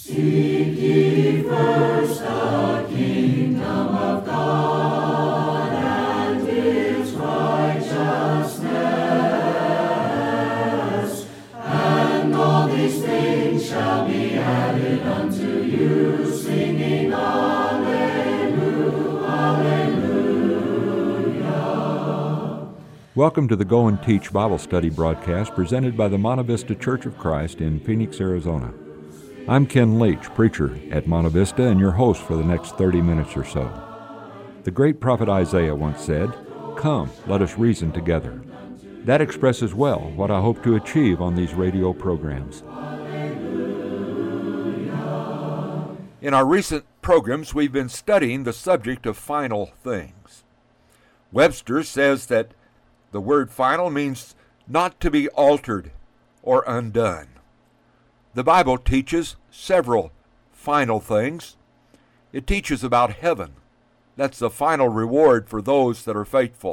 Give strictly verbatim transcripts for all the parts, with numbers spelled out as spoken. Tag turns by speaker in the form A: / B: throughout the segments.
A: Seek ye first the kingdom of God and His righteousness, and all these things shall be added unto you, singing Alleluia, Alleluia.
B: Welcome to the Go and Teach Bible Study broadcast presented by the Monte Vista Church of Christ in Phoenix, Arizona. I'm Ken Leach, preacher at Monte Vista, and your host for the next thirty minutes or so. The great prophet Isaiah once said, "Come, let us reason together." That expresses well what I hope to achieve on these radio programs. In our recent programs, we've been studying the subject of final things. Webster says that the word final means not to be altered or undone. The Bible teaches several final things. It teaches about heaven. That's the final reward for those that are faithful.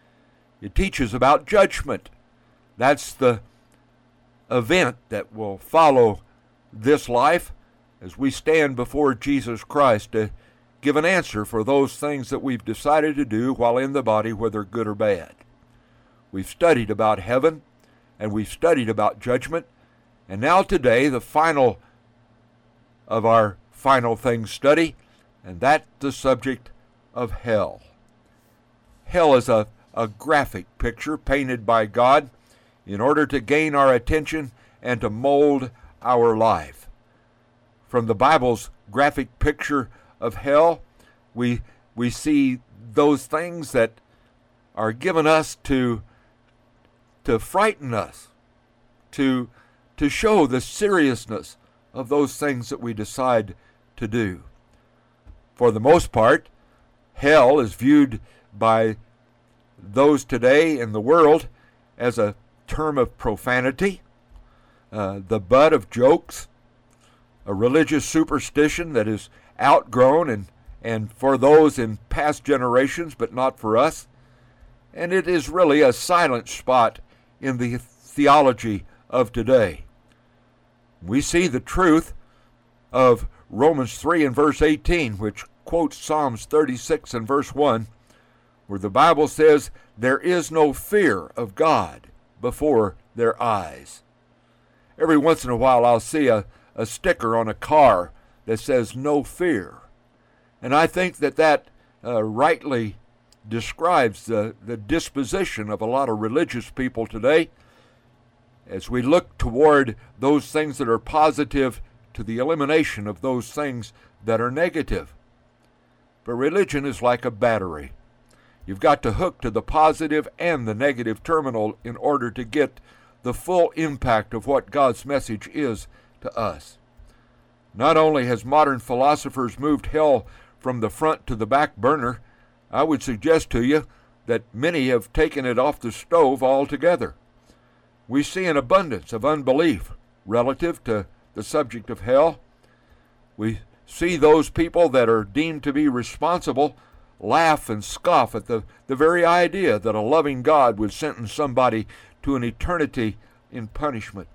B: It teaches about judgment. That's the event that will follow this life as we stand before Jesus Christ to give an answer for those things that we've decided to do while in the body, whether good or bad. We've studied about heaven, and we've studied about judgment. And now today, the final of our final things study, and that's the subject of hell. Hell is a, a graphic picture painted by God in order to gain our attention and to mold our life. From the Bible's graphic picture of hell, we, we see those things that are given us to, to frighten us, to to show the seriousness of those things that we decide to do. For the most part, hell is viewed by those today in the world as a term of profanity, uh, the butt of jokes, a religious superstition that is outgrown and, and for those in past generations, but not for us. And it is really a silent spot in the theology of today. We see the truth of Romans three and verse eighteen, which quotes Psalms thirty-six and verse one, where the Bible says, "There is no fear of God before their eyes." Every once in a while I'll see a, a sticker on a car that says, "No fear." And I think that that uh, rightly describes the, the disposition of a lot of religious people today, as we look toward those things that are positive to the elimination of those things that are negative. But religion is like a battery. You've got to hook to the positive and the negative terminal in order to get the full impact of what God's message is to us. Not only has modern philosophers moved hell from the front to the back burner, I would suggest to you that many have taken it off the stove altogether. We see an abundance of unbelief relative to the subject of hell. We see those people that are deemed to be responsible laugh and scoff at the, the very idea that a loving God would sentence somebody to an eternity in punishment.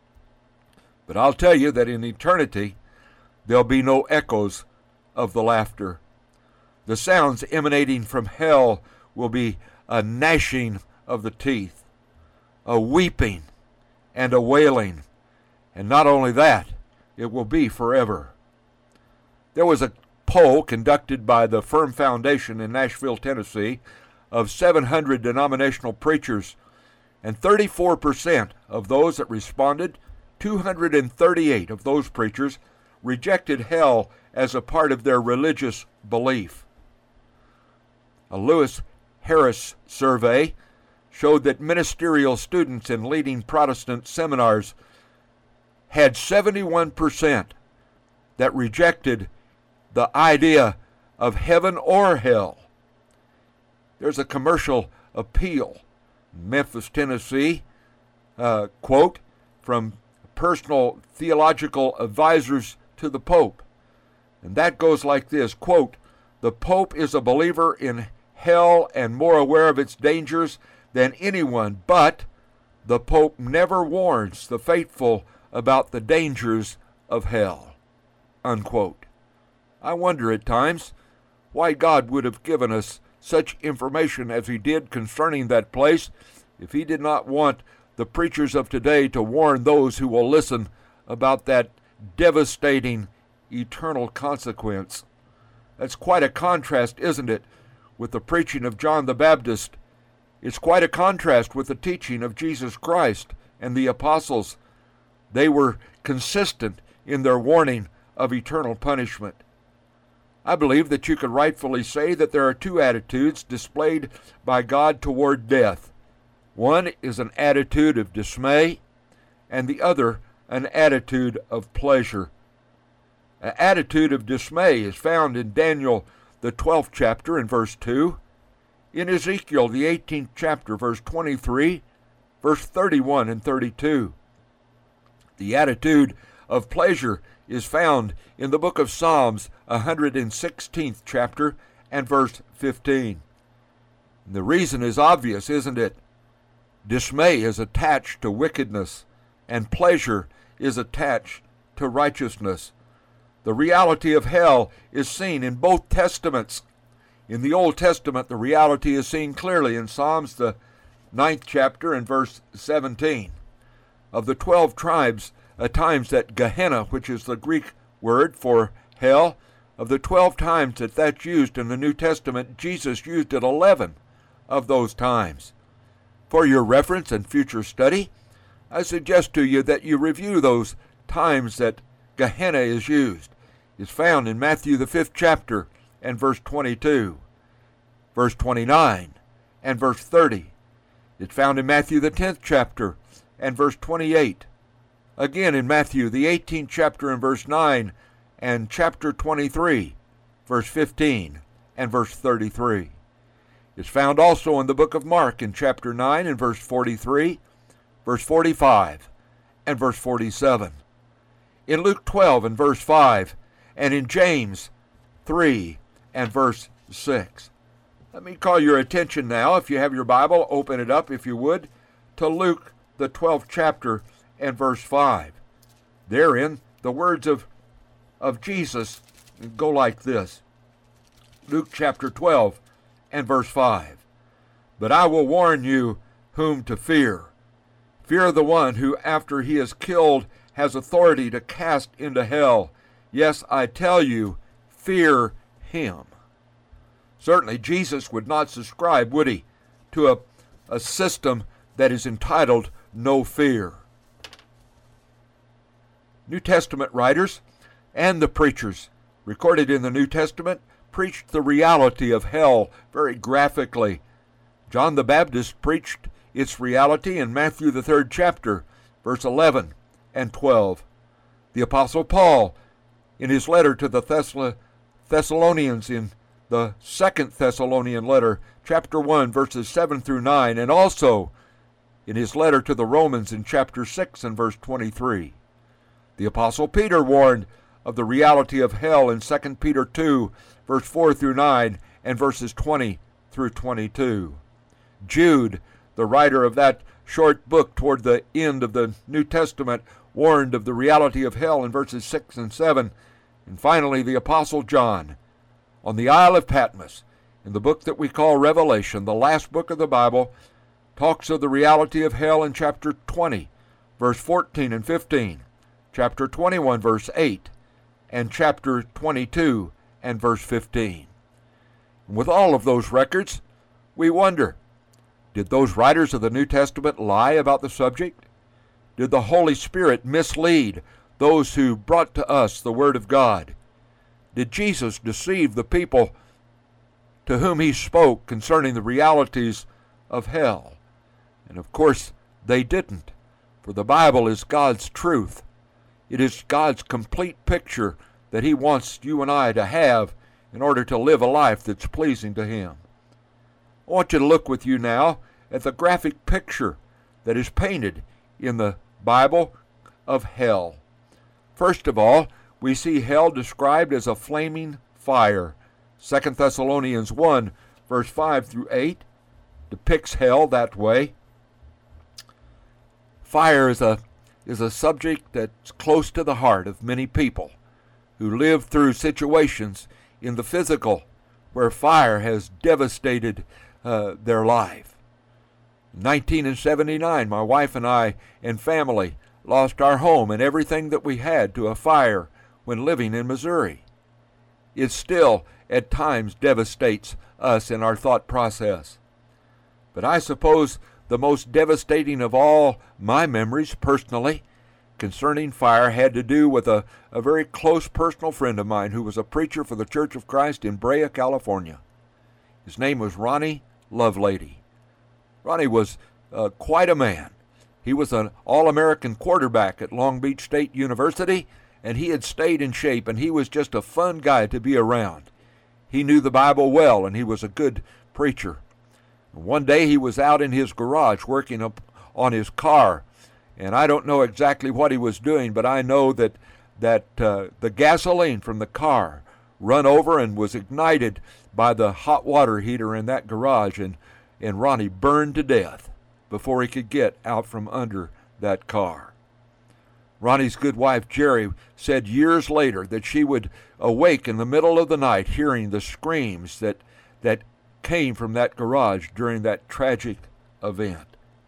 B: But I'll tell you that in eternity, there'll be no echoes of the laughter. The sounds emanating from hell will be a gnashing of the teeth, a weeping and a wailing. And not only that, it will be forever. There was a poll conducted by the Firm Foundation in Nashville, Tennessee, of seven hundred denominational preachers, and thirty-four percent of those that responded, two hundred thirty-eight of those preachers, rejected hell as a part of their religious belief. A Lewis Harris survey showed that ministerial students in leading Protestant seminars had seventy-one percent that rejected the idea of heaven or hell. There's a commercial appeal in Memphis, Tennessee, uh, quote, from personal theological advisors to the Pope. And that goes like this, quote, "The Pope is a believer in hell and more aware of its dangers than anyone, but the Pope never warns the faithful about the dangers of hell." unquote. I wonder at times why God would have given us such information as he did concerning that place if he did not want the preachers of today to warn those who will listen about that devastating eternal consequence. That's quite a contrast, isn't it, with the preaching of John the Baptist? It's quite a contrast with the teaching of Jesus Christ and the apostles. They were consistent in their warning of eternal punishment. I believe that you could rightfully say that there are two attitudes displayed by God toward death. One is an attitude of dismay, and the other an attitude of pleasure. An attitude of dismay is found in Daniel, the twelfth chapter, and verse two, in Ezekiel, the eighteenth chapter, verse twenty-three, verse thirty-one and thirty-two. The attitude of pleasure is found in the book of Psalms, one hundred sixteenth chapter, and verse fifteen. And the reason is obvious, isn't it? Dismay is attached to wickedness, and pleasure is attached to righteousness. The reality of hell is seen in both testaments. In the Old Testament, the reality is seen clearly in Psalms, the ninth chapter, and verse seventeen. Of the twelve tribes, at times that Gehenna, which is the Greek word for hell, of the twelve times that that's used in the New Testament, Jesus used it eleven of those times. For your reference and future study, I suggest to you that you review those times that Gehenna is used. It's found in Matthew the fifth chapter and verse twenty-two, verse twenty-nine, and verse thirty. It's found in Matthew the tenth chapter and verse twenty-eight. Again in Matthew the eighteenth chapter and verse nine, and chapter twenty-three, verse fifteen, and verse thirty-three. It's found also in the book of Mark in chapter nine and verse forty-three, verse forty-five, and verse forty-seven. In Luke twelve and verse five, and in James three and verse six. Let me call your attention now, if you have your Bible, open it up if you would, to Luke the twelfth chapter and verse five. Therein, the words of, of Jesus go like this. Luke chapter twelve and verse five. But I will warn you whom to fear. Fear the one who, after he is killed, has authority to cast into hell. Yes, I tell you, fear him. Certainly Jesus would not subscribe, would he, to a, a system that is entitled no fear. New Testament writers and the preachers recorded in the New Testament preached the reality of hell very graphically. John the Baptist preached its reality in Matthew the third chapter, verse eleven and twelve. The Apostle Paul, in his letter to the Thessal- Thessalonians in the second Thessalonian letter, chapter one, verses seven through nine, and also in his letter to the Romans in chapter six and verse twenty-three. The Apostle Peter warned of the reality of hell in Second Peter two, verse four through nine, and verses twenty through twenty-two. Jude, the writer of that short book toward the end of the New Testament, warned of the reality of hell in verses six and seven. And finally, the Apostle John, on the Isle of Patmos, in the book that we call Revelation, the last book of the Bible, talks of the reality of hell in chapter twenty, verse fourteen and fifteen, chapter twenty-one, verse eight, and chapter twenty-two and verse fifteen. And with all of those records, we wonder, did those writers of the New Testament lie about the subject? Did the Holy Spirit mislead those who brought to us the Word of God? Did Jesus deceive the people to whom he spoke concerning the realities of hell? And of course, they didn't, for the Bible is God's truth. It is God's complete picture that he wants you and I to have in order to live a life that's pleasing to him. I want you to look with you now at the graphic picture that is painted in the Bible of hell. First of all, we see hell described as a flaming fire. Second Thessalonians one, verse five through eight, depicts hell that way. Fire is a, is a subject that's close to the heart of many people who lived through situations in the physical where fire has devastated uh, their life. In nineteen seventy-nine, my wife and I and family lost our home and everything that we had to a fire when living in Missouri. It still, at times, devastates us in our thought process. But I suppose the most devastating of all my memories, personally, concerning fire had to do with a, a very close personal friend of mine who was a preacher for the Church of Christ in Brea, California. His name was Ronnie Lovelady. Ronnie was uh, quite a man. He was an All-American quarterback at Long Beach State University, and he had stayed in shape, and he was just a fun guy to be around. He knew the Bible well, and he was a good preacher. One day he was out in his garage working up on his car, and I don't know exactly what he was doing, but I know that that uh, the gasoline from the car run over and was ignited by the hot water heater in that garage, and, and Ronnie burned to death before he could get out from under that car. Ronnie's good wife, Jerry, said years later that she would awake in the middle of the night hearing the screams that, that came from that garage during that tragic event.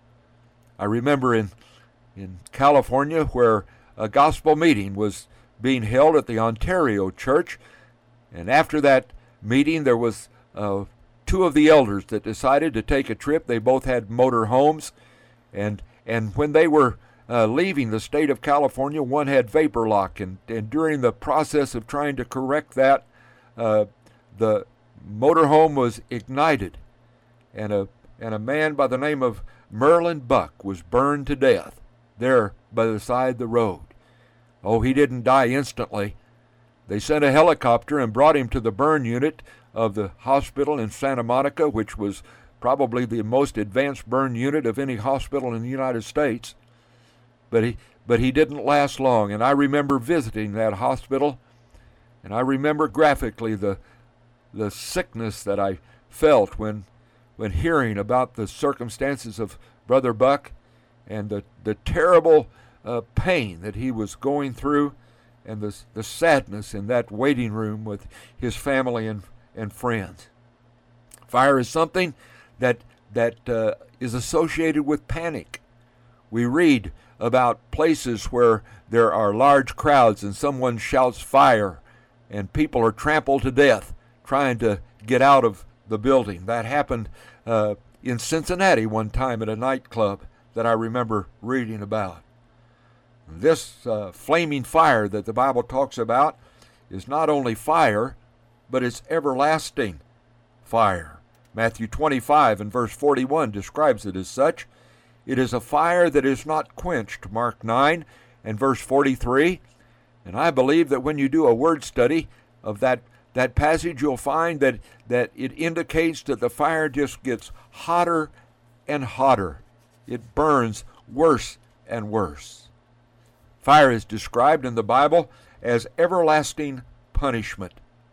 B: I remember in, in California where a gospel meeting was being held at the Ontario Church, and after that meeting there was uh, two of the elders that decided to take a trip. They both had motor homes, and and when they were uh, leaving the state of California, one had vapor lock, and, and during the process of trying to correct that, uh, the motorhome was ignited, and a and a man by the name of Merlin Buck was burned to death there by the side of the road. Oh, he didn't die instantly. They sent a helicopter and brought him to the burn unit of the hospital in Santa Monica, which was probably the most advanced burn unit of any hospital in the United States. But he, but he didn't last long, and I remember visiting that hospital, and I remember graphically the the sickness that I felt when when hearing about the circumstances of Brother Buck and the, the terrible uh, pain that he was going through, and the, the sadness in that waiting room with his family and, and friends. Fire is something that, that uh, is associated with panic. We read about places where there are large crowds and someone shouts fire and people are trampled to death trying to get out of the building. That happened uh, in Cincinnati one time at a nightclub that I remember reading about. This uh, flaming fire that the Bible talks about is not only fire, but it's everlasting fire. Matthew twenty-five and verse forty-one describes it as such. It is a fire that is not quenched, Mark nine and verse forty-three. And I believe that when you do a word study of that, that passage, you'll find that, that it indicates that the fire just gets hotter and hotter. It burns worse and worse. Fire is described in the Bible as everlasting punishment.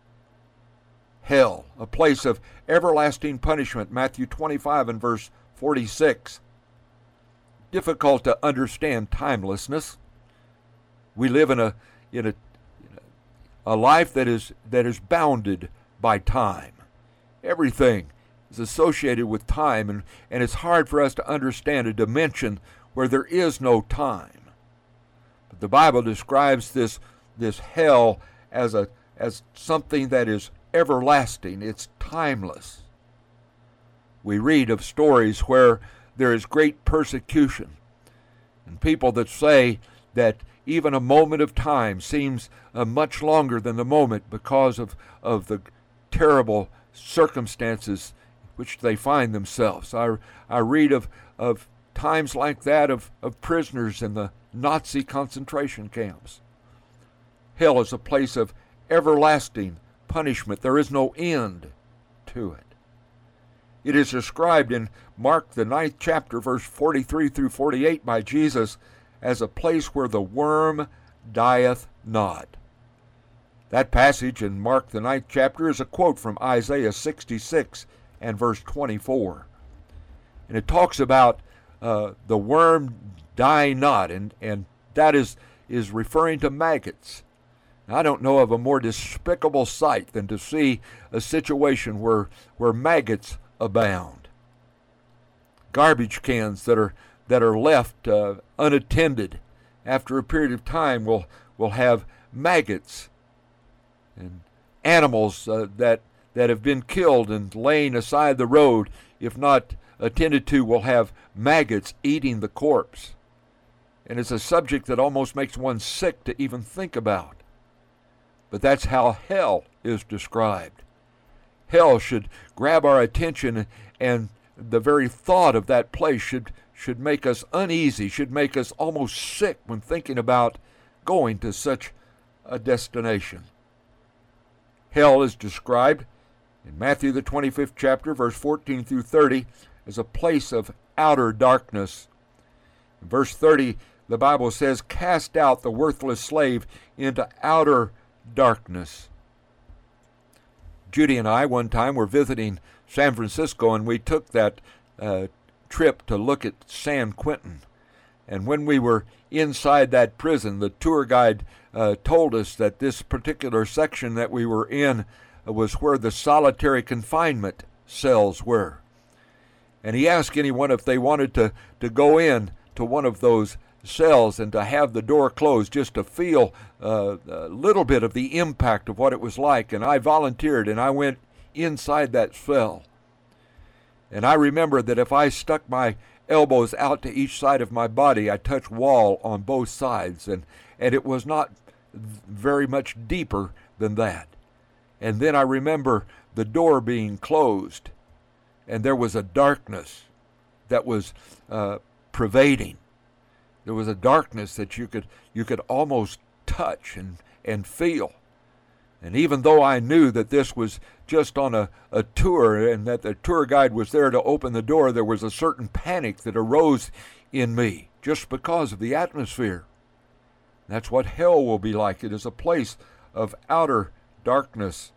B: Hell, a place of everlasting punishment, Matthew twenty-five and verse forty-six. Difficult to understand timelessness. We live in a in a a life that is that is bounded by time. Everything is associated with time, and, and it's hard for us to understand a dimension where there is no time. But the Bible describes this this hell as a as something that is everlasting. It's timeless. We read of stories where there is great persecution, and people that say that even a moment of time seems uh, much longer than the moment because of, of the terrible circumstances which they find themselves. I, I read of, of times like that of, of prisoners in the Nazi concentration camps. Hell is a place of everlasting punishment. There is no end to it. It is described in Mark, the ninth chapter, verse forty-three through forty-eight by Jesus as a place where the worm dieth not. That passage in Mark, the ninth chapter, is a quote from Isaiah sixty-six and verse twenty-four. And it talks about uh, the worm dying not, and, and that is, is referring to maggots. I don't know of a more despicable sight than to see a situation where, where maggots abound. Garbage cans that are that are left uh, unattended after a period of time will will have maggots. And animals uh, that that have been killed and laying aside the road, if not attended to, will have maggots eating the corpse. And it's a subject that almost makes one sick to even think about. But that's how hell is described. Hell should grab our attention, and the very thought of that place should, should make us uneasy, should make us almost sick when thinking about going to such a destination. Hell is described in Matthew the twenty-fifth chapter, verse fourteen through thirty, as a place of outer darkness. In verse thirty, the Bible says, "Cast out the worthless slave into outer darkness." Judy and I one time were visiting San Francisco, and we took that uh, trip to look at San Quentin. And when we were inside that prison, the tour guide uh, told us that this particular section that we were in was where the solitary confinement cells were. And he asked anyone if they wanted to, to go in to one of those cells and to have the door closed, just to feel uh, a little bit of the impact of what it was like. And I volunteered, and I went inside that cell. And I remember that if I stuck my elbows out to each side of my body, I touched wall on both sides, and, and it was not very much deeper than that. And then I remember the door being closed, and there was a darkness that was uh, pervading. There was a darkness that you could you could almost touch and, and feel. And even though I knew that this was just on a, a tour and that the tour guide was there to open the door, there was a certain panic that arose in me just because of the atmosphere. That's what hell will be like. It is a place of outer darkness.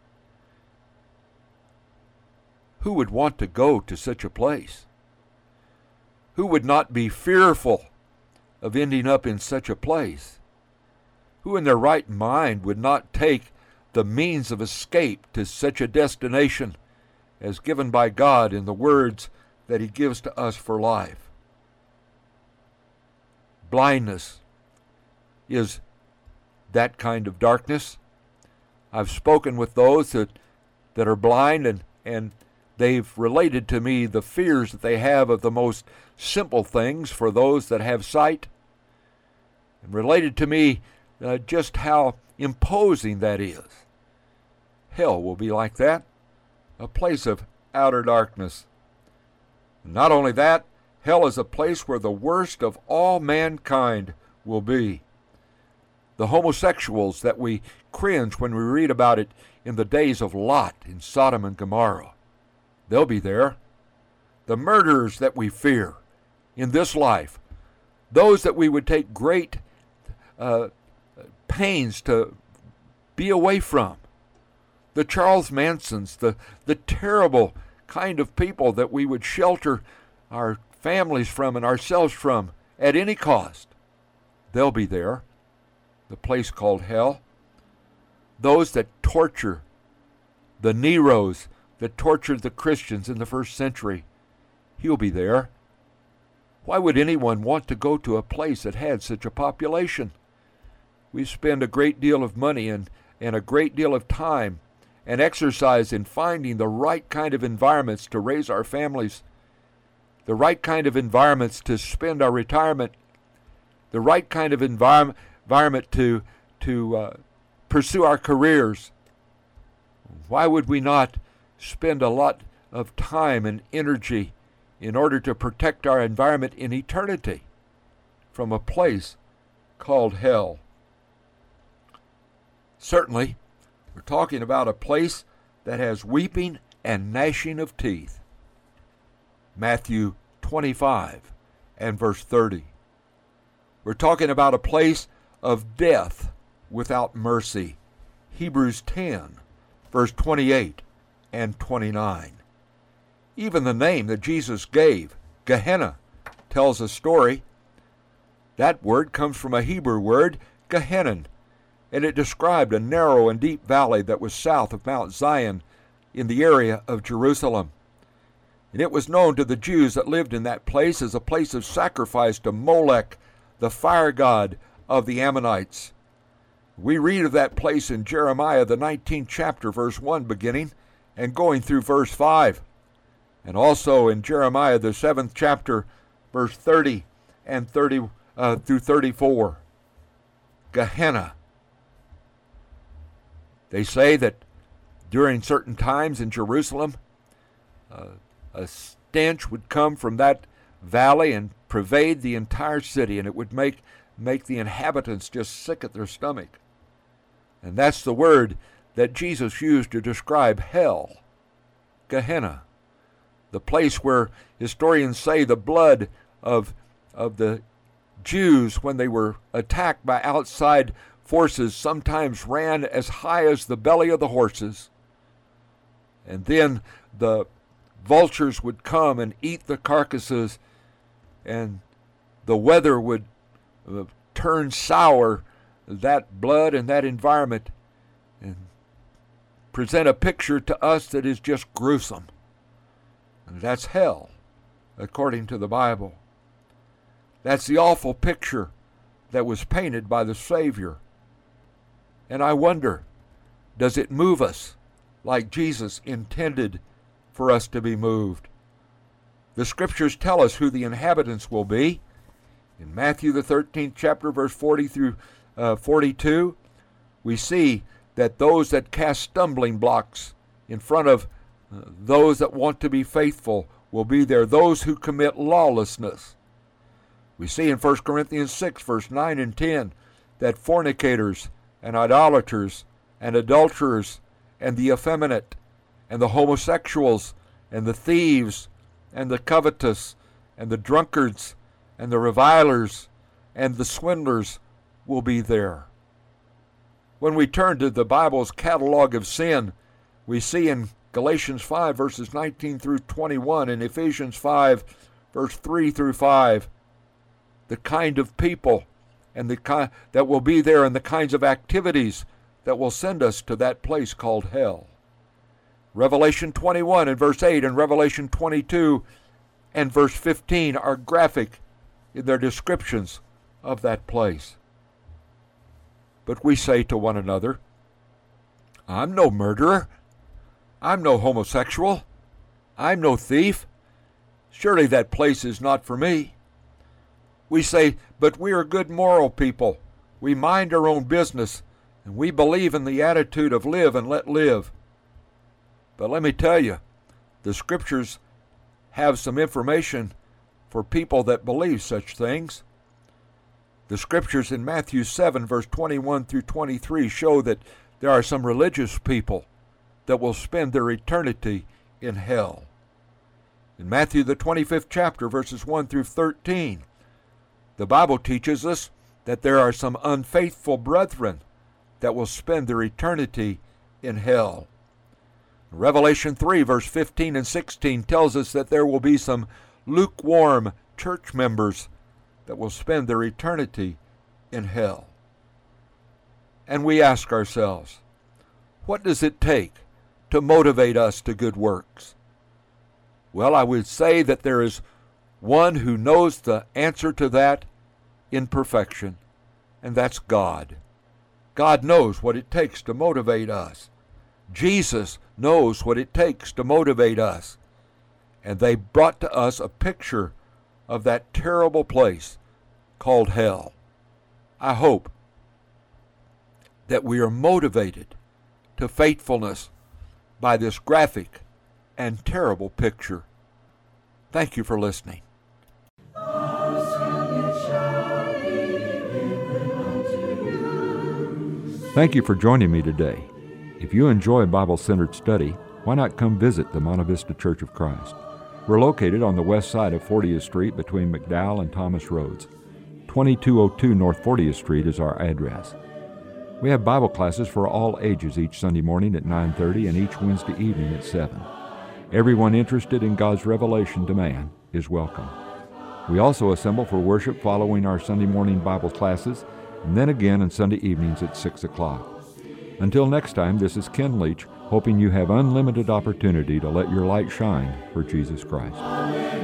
B: Who would want to go to such a place? Who would not be fearful of ending up in such a place? Who in their right mind would not take the means of escape to such a destination as given by God in the words that He gives to us for life? Blindness is that kind of darkness. I've spoken with those that, that are blind, and, and they've related to me the fears that they have of the most simple things for those that have sight, and related to me uh, just how imposing that is. Hell will be like that, a place of outer darkness. Not only that, hell is a place where the worst of all mankind will be. The homosexuals that we cringe when we read about it in the days of Lot in Sodom and Gomorrah, they'll be there. The murderers that we fear in this life, those that we would take great uh, pains to be away from, the Charles Mansons, the, the terrible kind of people that we would shelter our families from and ourselves from at any cost, they'll be there. The place called hell. Those that torture, the Neros that tortured the Christians in the first century, he'll be there. Why would anyone want to go to a place that had such a population? We spend a great deal of money and, and a great deal of time and exercise in finding the right kind of environments to raise our families, the right kind of environments to spend our retirement, the right kind of environment environment to to uh, pursue our careers. Why would we not spend a lot of time and energy in order to protect our environment in eternity from a place called hell? Certainly, we're talking about a place that has weeping and gnashing of teeth. Matthew twenty-five and verse thirty. We're talking about a place of death without mercy. Hebrews ten, verse twenty-eight and twenty-nine. Even the name that Jesus gave, Gehenna, tells a story. That word comes from a Hebrew word, Gehenna, and it described a narrow and deep valley that was south of Mount Zion in the area of Jerusalem. And it was known to the Jews that lived in that place as a place of sacrifice to Molech, the fire god of the Ammonites. We read of that place in Jeremiah, the nineteenth chapter, verse one beginning, and going through verse five. And also in Jeremiah, the seventh chapter, verse thirty and thirty uh, through thirty-four. Gehenna. They say that during certain times in Jerusalem, uh, a stench would come from that valley and pervade the entire city, and it would make, make the inhabitants just sick at their stomach. And that's the word that Jesus used to describe hell, Gehenna, the place where historians say the blood of, of the Jews when they were attacked by outside forces sometimes ran as high as the belly of the horses. And then the vultures would come and eat the carcasses, and the weather would uh, turn sour, that blood and that environment, and present a picture to us that is just gruesome. And that's hell, according to the Bible. That's the awful picture that was painted by the Savior. And I wonder, does it move us like Jesus intended for us to be moved? The Scriptures tell us who the inhabitants will be. In Matthew the thirteenth chapter, verse forty through uh, forty-two, we see that those that cast stumbling blocks in front of uh, those that want to be faithful will be there, those who commit lawlessness. We see in First Corinthians six, verse nine and ten, that fornicators and idolaters and adulterers and the effeminate and the homosexuals and the thieves and the covetous and the drunkards and the revilers and the swindlers will be there. When we turn to the Bible's catalog of sin, we see in Galatians five, verses nineteen through twenty-one, and Ephesians five, verse three through five, the kind of people and the ki- that will be there and the kinds of activities that will send us to that place called hell. Revelation twenty-one and verse eight and Revelation twenty-two and verse fifteen are graphic in their descriptions of that place. But we say to one another, I'm no murderer. I'm no homosexual. I'm no thief. Surely that place is not for me. We say, but we are good moral people. We mind our own business, and we believe in the attitude of live and let live. But let me tell you, the Scriptures have some information for people that believe such things. The Scriptures in Matthew seven, verse twenty-one through twenty-three show that there are some religious people that will spend their eternity in hell. In Matthew the twenty-fifth chapter, verses one through thirteen, the Bible teaches us that there are some unfaithful brethren that will spend their eternity in hell. Revelation three, verse fifteen and sixteen tells us that there will be some lukewarm church members that will spend their eternity in hell. And we ask ourselves, what does it take to motivate us to good works? Well, I would say that there is one who knows the answer to that in perfection, and that's God. God knows what it takes to motivate us. Jesus knows what it takes to motivate us. And they brought to us a picture of that terrible place called hell. I hope that we are motivated to faithfulness by this graphic and terrible picture. Thank you for listening. Thank you for joining me today. If you enjoy Bible-centered study, why not come visit the Monte Vista Church of Christ? We're located on the west side of fortieth Street between McDowell and Thomas Roads. twenty-two oh two North fortieth Street is our address. We have Bible classes for all ages each Sunday morning at nine thirty and each Wednesday evening at seven. Everyone interested in God's revelation to man is welcome. We also assemble for worship following our Sunday morning Bible classes and then again on Sunday evenings at six o'clock. Until next time, this is Ken Leach, hoping you have unlimited opportunity to let your light shine for Jesus Christ.